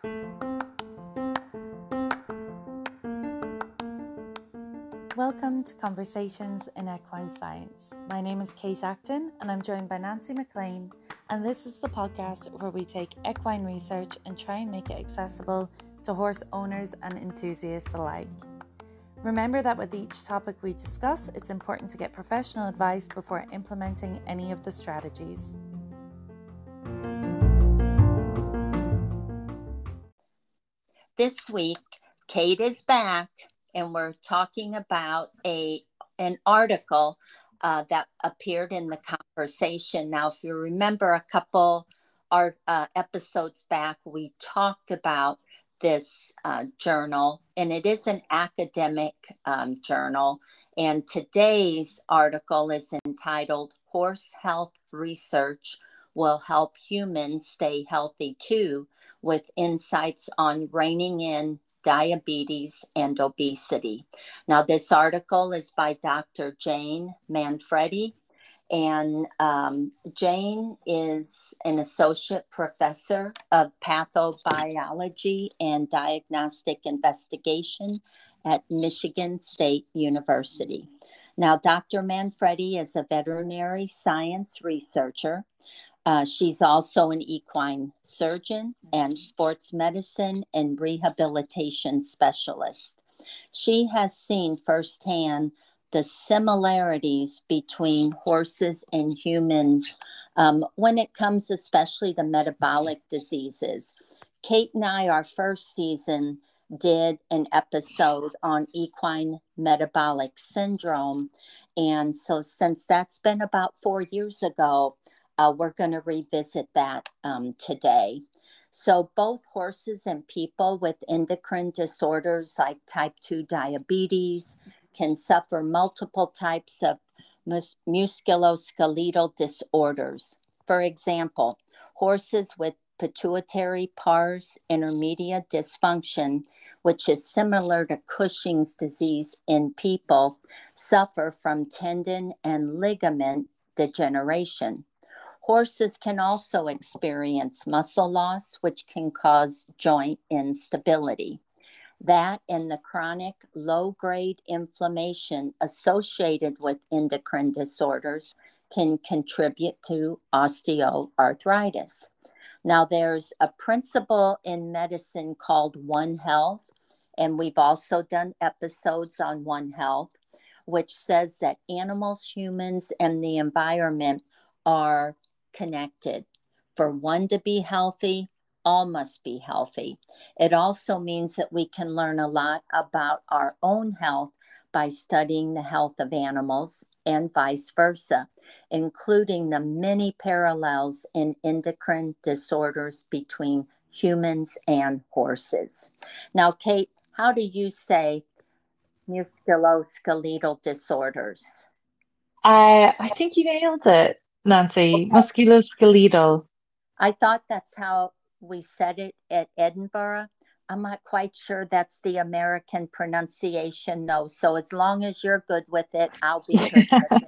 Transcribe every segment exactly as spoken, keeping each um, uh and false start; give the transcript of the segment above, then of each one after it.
Welcome to Conversations in Equine Science. My name is Kate Acton and I'm joined by Nancy McLean, and this is the podcast where we take equine research and try and make it accessible to horse owners and enthusiasts alike. Remember that with each topic we discuss, it's important to get professional advice before implementing any of the strategies. This week, Kate is back, and we're talking about a an article uh, that appeared in the conversation. Now, if you remember a couple art, uh, episodes back, we talked about this uh, journal, and it is an academic um, journal. And today's article is entitled Horse Health Research Will Help Humans Stay Healthy Too, with insights on reining in diabetes and obesity. Now, this article is by Doctor Jane Manfredi, and um, Jane is an associate professor of pathobiology and diagnostic investigation at Michigan State University. Now, Doctor Manfredi is a veterinary science researcher. Uh, she's also an equine surgeon and sports medicine and rehabilitation specialist. She has seen firsthand the similarities between horses and humans um, when it comes especially to metabolic diseases. Kate and I, our first season, did an episode on equine metabolic syndrome. And so since that's been about four years ago, Uh, we're going to revisit that um, today. So both horses and people with endocrine disorders like type two diabetes can suffer multiple types of mus- musculoskeletal disorders. For example, horses with pituitary pars intermedia dysfunction, which is similar to Cushing's disease in people, suffer from tendon and ligament degeneration. Horses can also experience muscle loss, which can cause joint instability. That and the chronic low-grade inflammation associated with endocrine disorders can contribute to osteoarthritis. Now, there's a principle in medicine called One Health, and we've also done episodes on One Health, which says that animals, humans, and the environment are connected. For one to be healthy, all must be healthy. It also means that we can learn a lot about our own health by studying the health of animals and vice versa, including the many parallels in endocrine disorders between humans and horses. Now, Kate, how do you say musculoskeletal disorders? Uh, I think you nailed it, Nancy. Musculoskeletal. I thought that's how we said it at Edinburgh. I'm not quite sure that's the American pronunciation, no. So as long as you're good with it, I'll be good with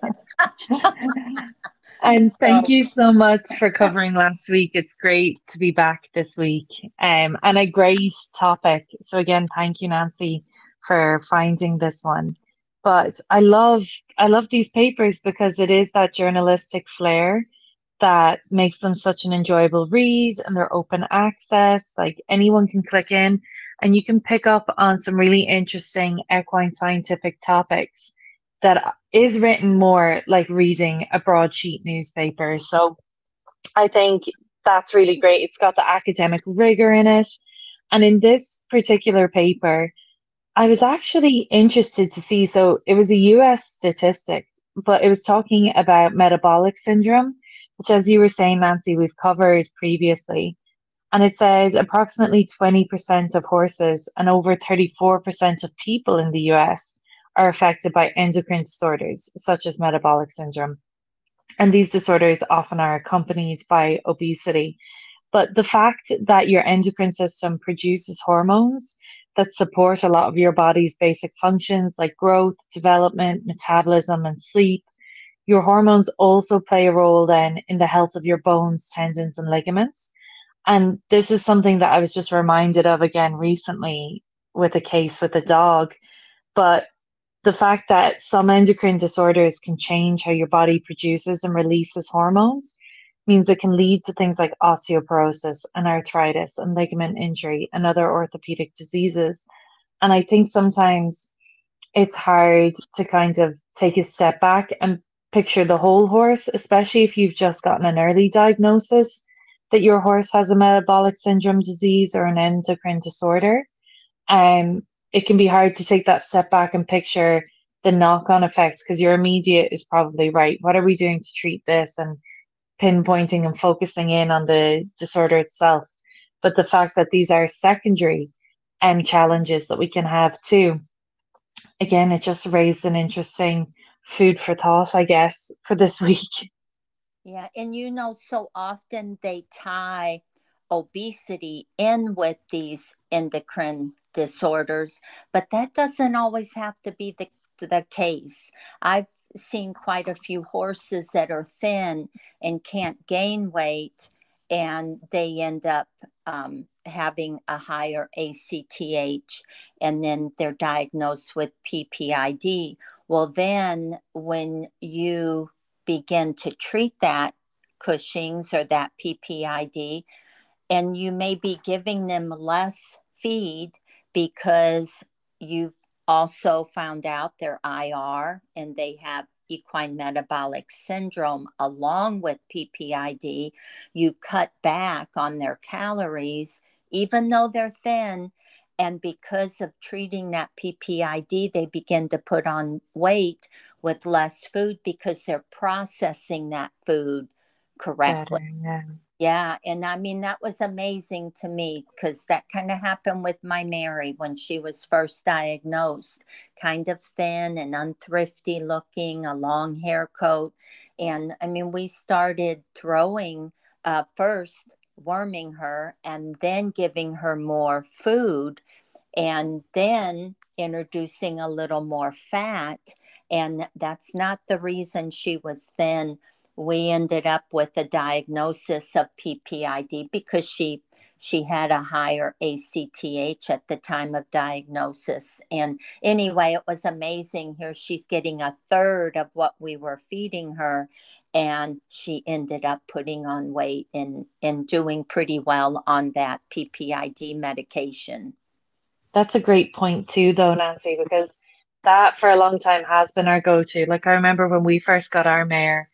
it. And thank So, you so much for covering last week. It's great to be back this week. Um, and a great topic. So again, thank you, Nancy, for finding this one. But I love I love these papers because it is that journalistic flair that makes them such an enjoyable read, and they're open access. Like anyone can click in and you can pick up on some really interesting equine scientific topics that is written more like reading a broadsheet newspaper. So I think that's really great. It's got the academic rigor in it. And in this particular paper, I was actually interested to see, so it was a U S statistic, but it was talking about metabolic syndrome, which, as you were saying, Nancy, we've covered previously. And it says approximately twenty percent of horses and over thirty-four percent of people in the U S are affected by endocrine disorders, such as metabolic syndrome. And these disorders often are accompanied by obesity. But the fact that your endocrine system produces hormones that support a lot of your body's basic functions like growth, development, metabolism, and sleep, your hormones also play a role then in the health of your bones, tendons, and ligaments. And this is something that I was just reminded of again recently with a case with a dog. But the fact that some endocrine disorders can change how your body produces and releases hormones means it can lead to things like osteoporosis and arthritis and ligament injury and other orthopedic diseases. And I think sometimes it's hard to kind of take a step back and picture the whole horse, especially if you've just gotten an early diagnosis that your horse has a metabolic syndrome disease or an endocrine disorder. Um, it can be hard to take that step back and picture the knock-on effects because your immediate is probably right. What are we doing to treat this? And pinpointing and focusing in on the disorder itself. But the fact that these are secondary um, challenges that we can have too. Again, it just raised an interesting food for thought, I guess, for this week. Yeah, and you know, so often they tie obesity in with these endocrine disorders, but that doesn't always have to be the, the case. I've seen quite a few horses that are thin and can't gain weight, and they end up um, having a higher A C T H, and then they're diagnosed with P P I D. Well, then when you begin to treat that Cushing's or that P P I D, and you may be giving them less feed because you've also found out their I R and they have equine metabolic syndrome along with P P I D. You cut back on their calories, even though they're thin. And because of treating that P P I D, they begin to put on weight with less food because they're processing that food correctly. Better, yeah. Yeah, and I mean, that was amazing to me because that kind of happened with my Mary when she was first diagnosed, kind of thin and unthrifty looking, a long hair coat. And I mean, we started throwing uh, first, worming her, and then giving her more food, and then introducing a little more fat. And that's not the reason she was thin. We ended up with a diagnosis of P P I D because she she had a higher A C T H at the time of diagnosis. And anyway, it was amazing. Here she's getting a third of what we were feeding her, and she ended up putting on weight and and doing pretty well on that P P I D medication. That's a great point too, though, Nancy, because that for a long time has been our go-to. Like I remember when we first got our mare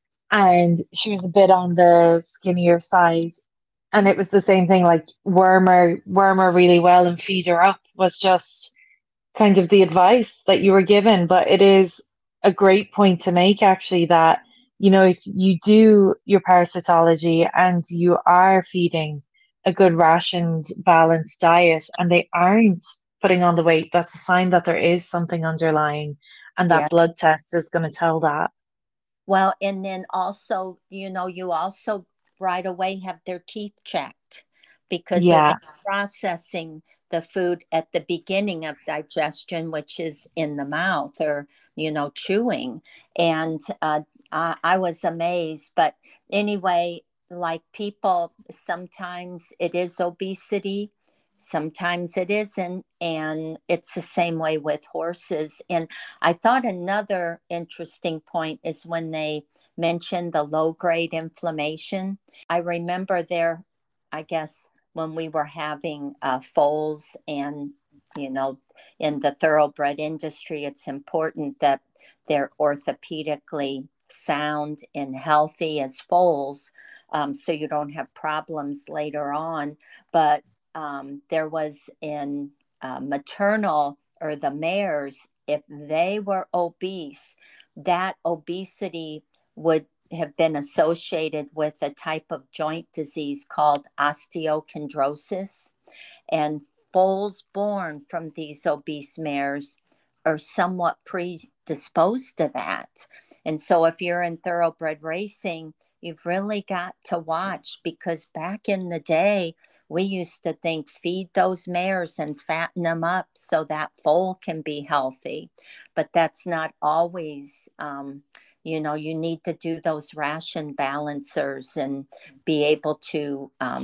and she was a bit on the skinnier side. And it was the same thing, like worm her, worm her really well and feed her up was just kind of the advice that you were given. But it is a great point to make, actually, that, you know, if you do your parasitology and you are feeding a good rations, balanced diet, and they aren't putting on the weight, that's a sign that there is something underlying, and that Yeah. blood test is going to tell that. Well, and then also, you know, you also right away have their teeth checked because they're Yeah, processing the food at the beginning of digestion, which is in the mouth or, you know, chewing. And uh, I, I was amazed. But anyway, like people, sometimes it is obesity. Sometimes it isn't. And it's the same way with horses. And I thought another interesting point is when they mentioned the low grade inflammation. I remember there, I guess, when we were having uh, foals and, you know, in the thoroughbred industry, it's important that they're orthopedically sound and healthy as foals, um, so you don't have problems later on. But um, there was in uh, maternal or the mares, if they were obese, that obesity would have been associated with a type of joint disease called osteochondrosis. And foals born from these obese mares are somewhat predisposed to that. And so if you're in thoroughbred racing, you've really got to watch because back in the day, we used to think feed those mares and fatten them up so that foal can be healthy. But that's not always, um, you know, you need to do those ration balancers and be able to um,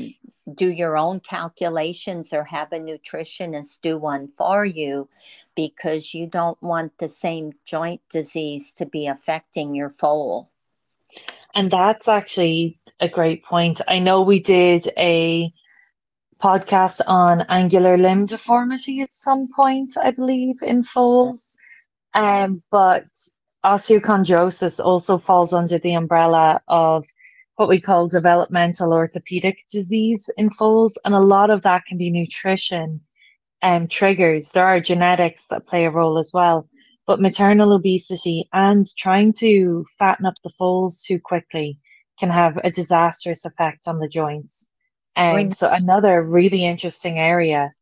do your own calculations or have a nutritionist do one for you, because you don't want the same joint disease to be affecting your foal. And that's actually a great point. I know we did a podcast on angular limb deformity at some point, I believe, in foals. Um, but osteochondrosis also falls under the umbrella of what we call developmental orthopedic disease in foals, and a lot of that can be nutrition um, triggers. There are genetics that play a role as well, but maternal obesity and trying to fatten up the foals too quickly can have a disastrous effect on the joints. Um, Rem- so another really interesting area.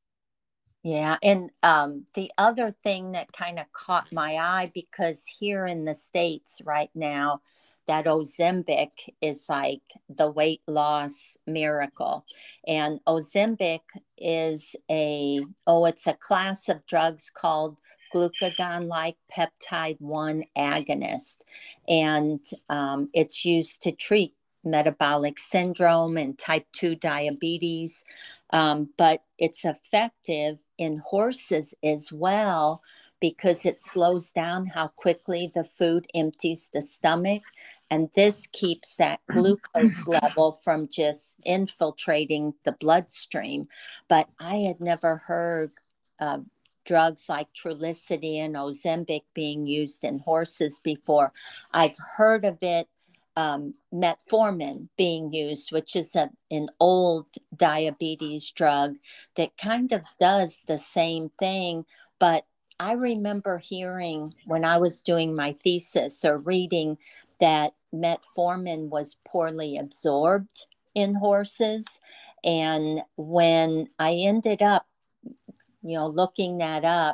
Yeah. And um, the other thing that kind of caught my eye, because here in the States right now, that Ozempic is like the weight loss miracle. And Ozempic is a, oh, it's a class of drugs called glucagon-like peptide one agonist. And um, it's used to treat metabolic syndrome and type two diabetes. Um, but it's effective in horses as well, because it slows down how quickly the food empties the stomach. And this keeps that glucose level from just infiltrating the bloodstream. But I had never heard uh, drugs like Trulicity and Ozempic being used in horses before. I've heard of it, um, metformin being used, which is a, an old diabetes drug that kind of does the same thing. But I remember hearing when I was doing my thesis or reading that metformin was poorly absorbed in horses. And when I ended up, you know, looking that up,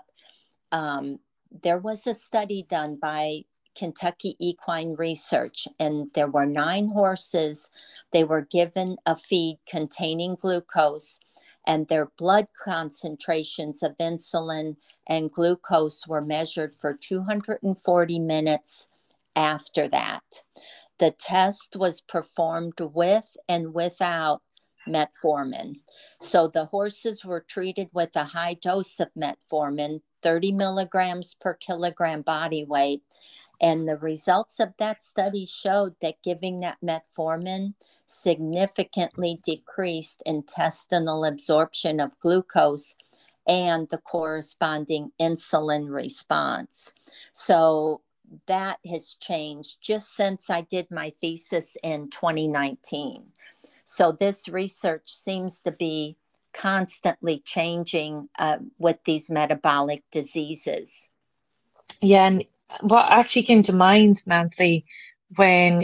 um, there was a study done by Kentucky Equine Research, and there were nine horses. They were given a feed containing glucose, and their blood concentrations of insulin and glucose were measured for two hundred forty minutes after that. The test was performed with and without metformin. So the horses were treated with a high dose of metformin, thirty milligrams per kilogram body weight. And the results of that study showed that giving that metformin significantly decreased intestinal absorption of glucose and the corresponding insulin response. So that has changed just since I did my thesis in twenty nineteen. So this research seems to be constantly changing uh, with these metabolic diseases. Yeah, and what actually came to mind, Nancy, when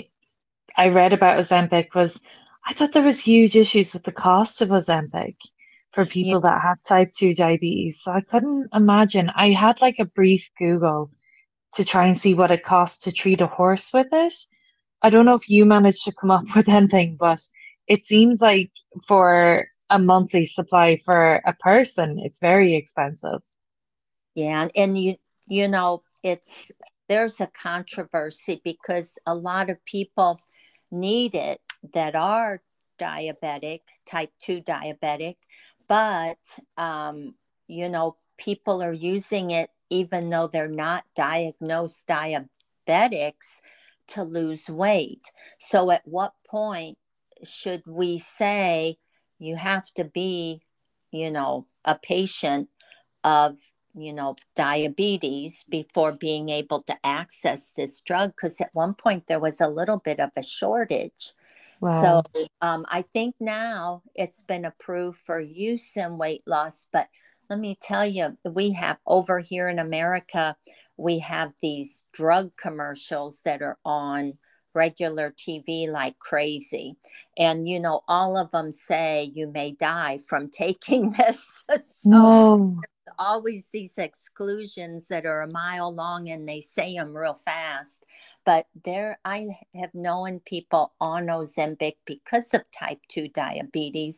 I read about Ozempic was I thought there was huge issues with the cost of Ozempic for Yeah, people that have type two diabetes. So I couldn't imagine. I had like a brief Google to try and see what it costs to treat a horse with it. I don't know if you managed to come up with anything, but it seems like for a monthly supply for a person, it's very expensive. yeah, and you you know, it's there's a controversy because a lot of people need it that are diabetic, type two diabetic, but um, you know, people are using it even though they're not diagnosed diabetics to lose weight. So at what point should we say you have to be, you know, a patient of, you know, diabetes before being able to access this drug? Because at one point there was a little bit of a shortage. So Wow. um, I think now it's been approved for use in weight loss. But let me tell you, we have over here in America, we have these drug commercials that are on regular T V like crazy. And, you know, all of them say you may die from taking this. So No. always these exclusions that are a mile long and they say them real fast. But there, I have known people on Ozempic because of type two diabetes,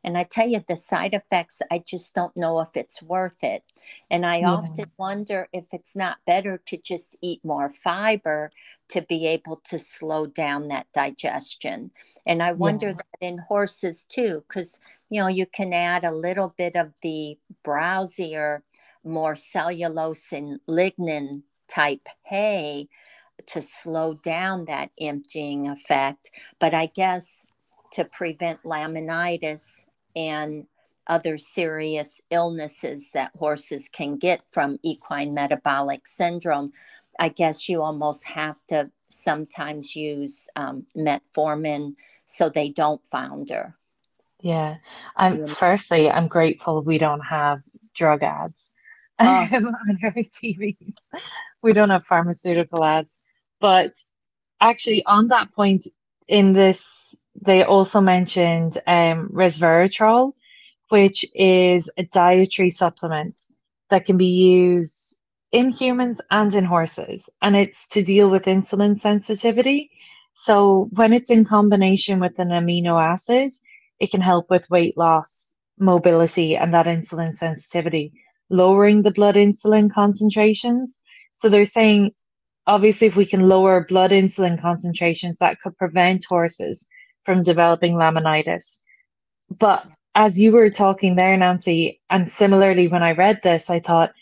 And I tell you, the side effects, I just don't know if it's worth it. And I Yeah. often wonder if it's not better to just eat more fiber to be able to slow down that digestion. And I wonder Yeah. that in horses too, because, you know, you can add a little bit of the browsier, more cellulose and lignin type hay to slow down that emptying effect. But I guess to prevent laminitis and other serious illnesses that horses can get from equine metabolic syndrome, I guess you almost have to sometimes use um, metformin so they don't founder. Yeah. Um, You know? firstly, I'm grateful we don't have drug ads Oh, on our T Vs. We don't have pharmaceutical ads. But actually, on that point, in this, they also mentioned um, resveratrol, which is a dietary supplement that can be used in humans and in horses, and it's to deal with insulin sensitivity. So when it's in combination with an amino acid, it can help with weight loss, mobility, and that insulin sensitivity, lowering the blood insulin concentrations. So they're saying, obviously, if we can lower blood insulin concentrations, that could prevent horses from developing laminitis. But as you were talking there, Nancy, and similarly when I read this, I thought,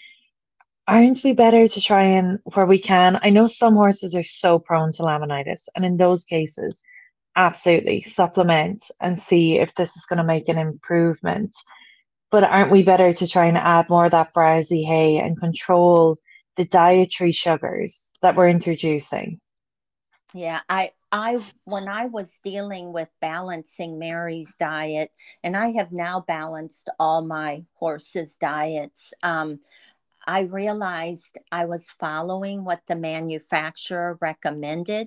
aren't we better to try and, where we can? I know some horses are so prone to laminitis, and in those cases, absolutely supplement and see if this is going to make an improvement. But aren't we better to try and add more of that browsy hay and control the dietary sugars that we're introducing? yeah, I I when I was dealing with balancing Mary's diet, and I have now balanced all my horses' diets, um, I realized I was following what the manufacturer recommended,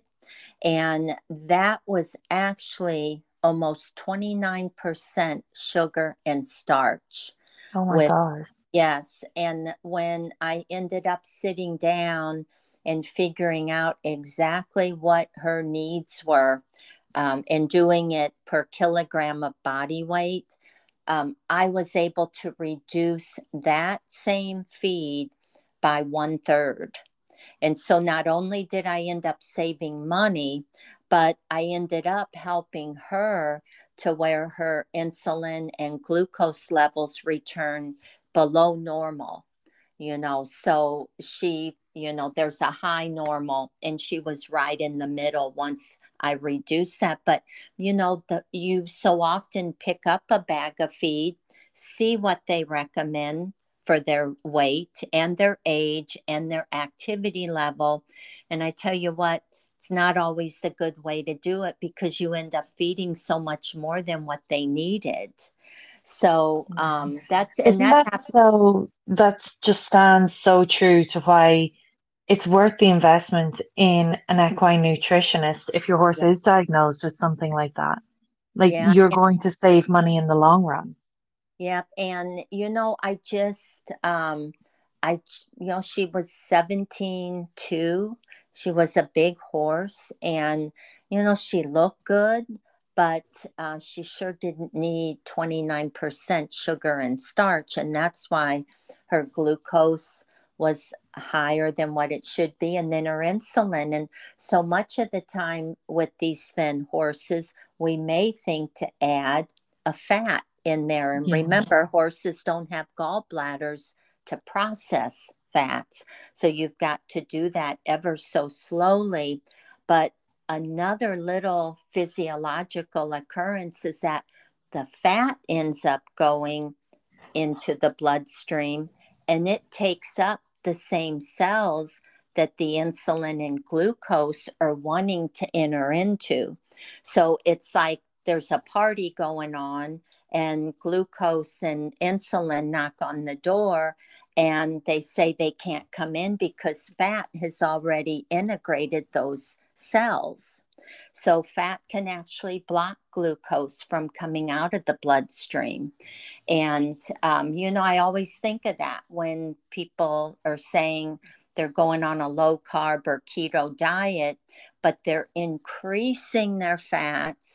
and that was actually almost twenty-nine percent sugar and starch Oh my with God. yes. And when I ended up sitting down and figuring out exactly what her needs were, um, and doing it per kilogram of body weight, um, I was able to reduce that same feed by one third. And so not only did I end up saving money, but I ended up helping her to where her insulin and glucose levels return below normal, you know. So she, you know, there's a high normal, and she was right in the middle once I reduced that. But, you know, the, you so often pick up a bag of feed, see what they recommend for their weight and their age and their activity level. And I tell you what, it's not always a good way to do it because you end up feeding so much more than what they needed. So um, that's, and Isn't that that happens. so? That just stands so true to why it's worth the investment in an equine nutritionist if your horse Yeah. is diagnosed with something like that. Like Yeah. you're going to save money in the long run. Yeah. And, you know, I just, um, I, you know, she was seventeen too. She was a big horse, and, you know, she looked good, but uh, she sure didn't need twenty-nine percent sugar and starch. And that's why her glucose was higher than what it should be. And then her insulin. And so much of the time with these thin horses, we may think to add a fat in there. And Yeah. remember, horses don't have gallbladders to process fats. So you've got to do that ever so slowly. But another little physiological occurrence is that the fat ends up going into the bloodstream, and it takes up the same cells that the insulin and glucose are wanting to enter into. So it's like there's a party going on, and glucose and insulin knock on the door, and they say they can't come in because fat has already integrated those cells. So fat can actually block glucose from coming out of the bloodstream. And, um, you know, I always think of that when people are saying they're going on a low carb or keto diet, but they're increasing their fats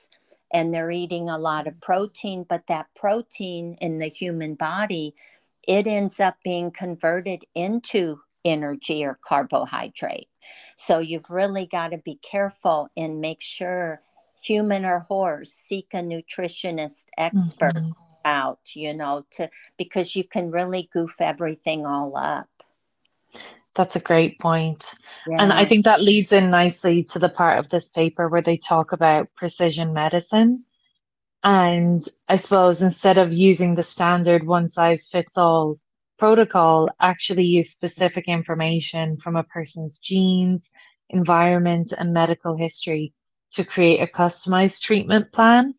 and they're eating a lot of protein, but that protein in the human body, it ends up being converted into energy or carbohydrate. So you've really got to be careful and make sure, human or horse, seek a nutritionist expert Mhm. out, you know, to because you can really goof everything all up. That's a great point. And I Yeah. think that leads in nicely to the part of this paper where they talk about precision medicine. And I suppose instead of using the standard one size fits all protocol, actually use specific information from a person's genes, environment, and medical history to create a customized treatment plan.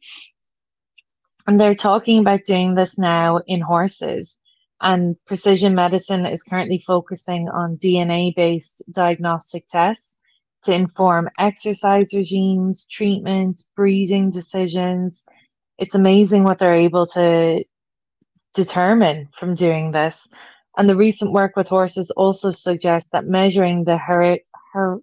And they're talking about doing this now in horses. And precision medicine is currently focusing on D N A-based diagnostic tests to inform exercise regimes, treatment, breeding decisions. It's amazing what they're able to determine from doing this. And the recent work with horses also suggests that measuring the her her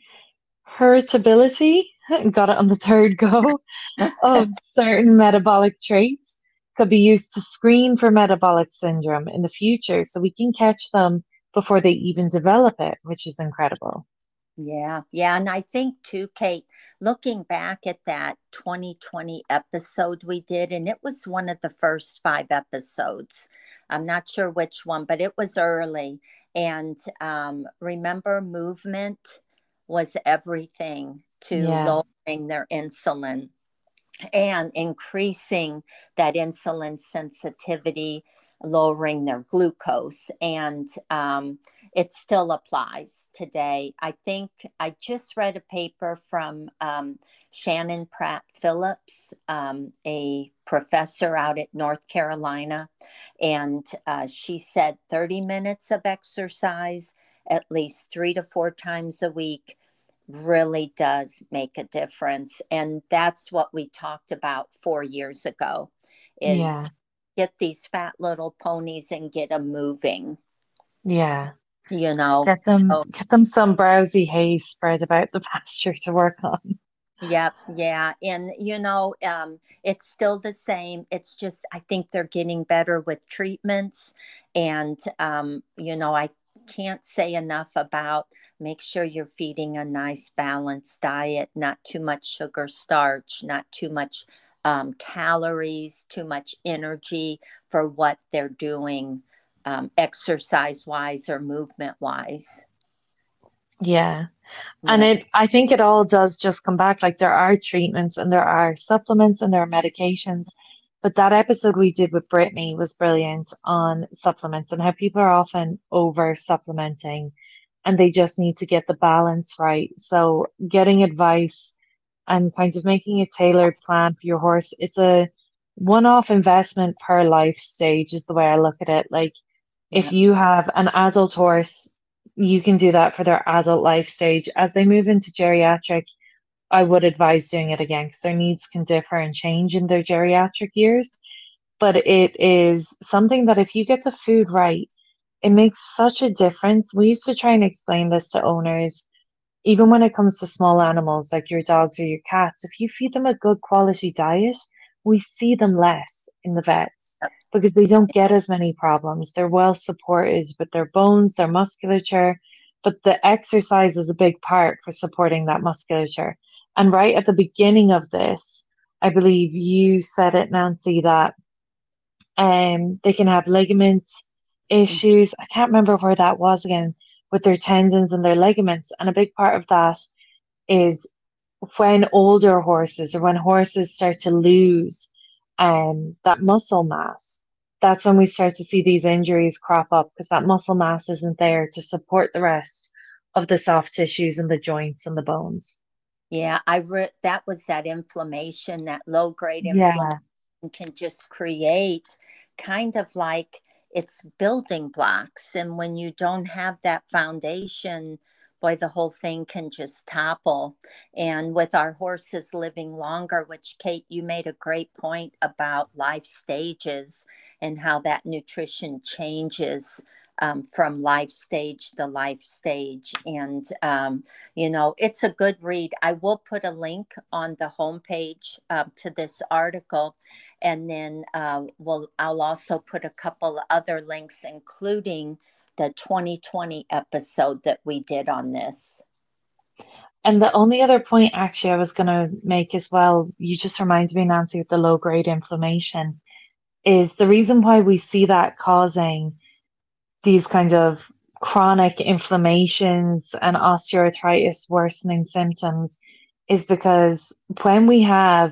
heritability, got it on the third go, of certain metabolic traits could be used to screen for metabolic syndrome in the future so we can catch them before they even develop it, which is incredible. Yeah, yeah. And I think too, Kate, looking back at that twenty twenty episode we did, and it was one of the first five episodes. I'm not sure which one, but it was early. And um, remember, movement was everything to Yeah, lowering their insulin and increasing that insulin sensitivity, lowering their glucose. And um, it still applies today. I think I just read a paper from um, Shannon Pratt Phillips, um, a professor out at North Carolina. And uh, she said thirty minutes of exercise at least three to four times a week really does make a difference. And that's what we talked about four years ago is yeah, get these fat little ponies and get them moving, yeah. you know. Get them So get them some browsy hay spread about the pasture to work on. yep, yeah. And you know, um, it's still the same. It's just I think they're getting better with treatments. And um, you know, I can't say enough about make sure you're feeding a nice balanced diet, not too much sugar, starch, not too much um, calories, too much energy for what they're doing, um, exercise wise or movement wise. Yeah. And Yeah. it, I think it all does just come back. Like there are treatments and there are supplements and there are medications. But that episode we did with Brittany was brilliant on supplements and how people are often over supplementing and they just need to get the balance right. So getting advice and kind of making a tailored plan for your horse, it's a one-off investment per life stage is the way I look at it. Like if Yeah. you have an adult horse, you can do that for their adult life stage. As they move into geriatric, I would advise doing it again because their needs can differ and change in their geriatric years. But it is something that if you get the food right, it makes such a difference. We used to try and explain this to owners, even when it comes to small animals like your dogs or your cats. If you feed them a good quality diet, we see them less in the vets because they don't get as many problems. They're well supported with their bones, their musculature, but the exercise is a big part for supporting that musculature. And right at the beginning of this, I believe you said it, Nancy, that um, they can have ligament issues. I can't remember where that was again with their tendons and their ligaments. And a big part of that is when older horses or when horses start to lose um, that muscle mass. That's when we start to see these injuries crop up because that muscle mass isn't there to support the rest of the soft tissues and the joints and the bones. Yeah, I re- that was that inflammation, that low grade inflammation Yeah, can just create kind of like it's building blocks. And when you don't have that foundation, boy, the whole thing can just topple. And with our horses living longer, which Kate, you made a great point about life stages and how that nutrition changes um, from life stage to life stage. And, um, you know, it's a good read. I will put a link on the homepage uh, to this article. And then uh, we'll, I'll also put a couple other links, including the twenty twenty episode that we did on this. And the only other point actually I was going to make as well, you just reminds me, Nancy, with the low grade inflammation, is the reason why we see that causing these kinds of chronic inflammations and osteoarthritis worsening symptoms is because when we have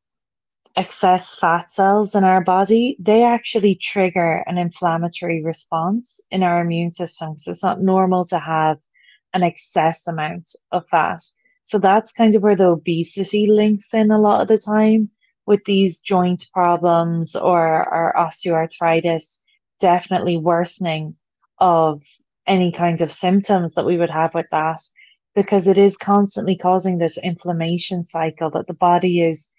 excess fat cells in our body, they actually trigger an inflammatory response in our immune system. So it's not normal to have an excess amount of fat. So that's kind of where the obesity links in a lot of the time with these joint problems or our osteoarthritis, definitely worsening of any kinds of symptoms that we would have with that, because it is constantly causing this inflammation cycle that the body is,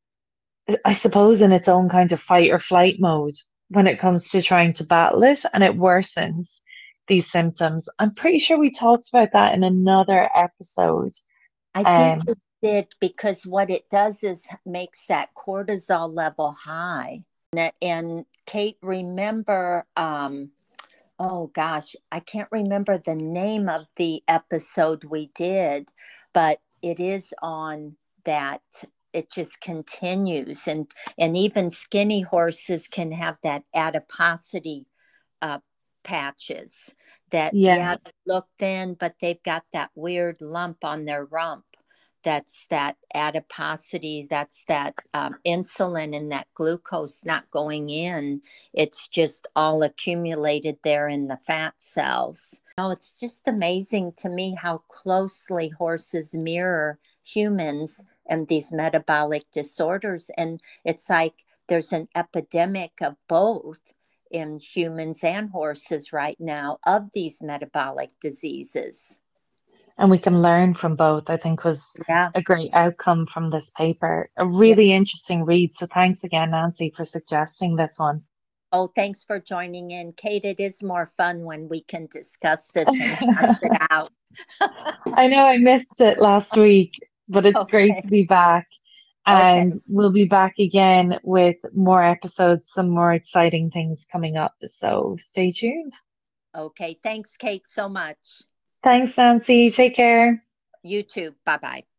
I suppose, in its own kind of fight or flight mode when it comes to trying to battle it, and it worsens these symptoms. I'm pretty sure we talked about that in another episode. I think Um, it did, because what it does is makes that cortisol level high. And, and Kate, remember, um, oh gosh, I can't remember the name of the episode we did, but it is on that. It just continues, and and even skinny horses can have that adiposity uh, patches that, yeah. yeah, they look thin, but they've got that weird lump on their rump. That's that adiposity. That's that um, insulin and that glucose not going in. It's just all accumulated there in the fat cells. Oh, it's just amazing to me how closely horses mirror humans and these metabolic disorders. And it's like there's an epidemic of both in humans and horses right now of these metabolic diseases. And we can learn from both, I think was Yeah. a great outcome from this paper. A Yeah. really interesting read. So thanks again, Nancy, for suggesting this one. Oh, thanks for joining in, Kate. It is more fun when we can discuss this and hash it out. I know I missed it last week, but it's great Okay. to be back. Okay. And we'll be back again with more episodes, some more exciting things coming up. So stay tuned. Okay. Thanks, Kate, so much. Thanks, Nancy. Take care. You too. Bye bye.